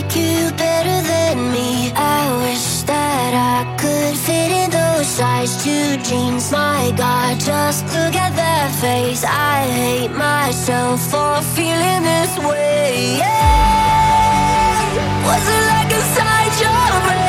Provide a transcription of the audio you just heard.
you better than me. I wish that I could fit in those size 2 jeans. My God, just look at that face. I hate myself for feeling this way. Yeah. Was it like inside your brain?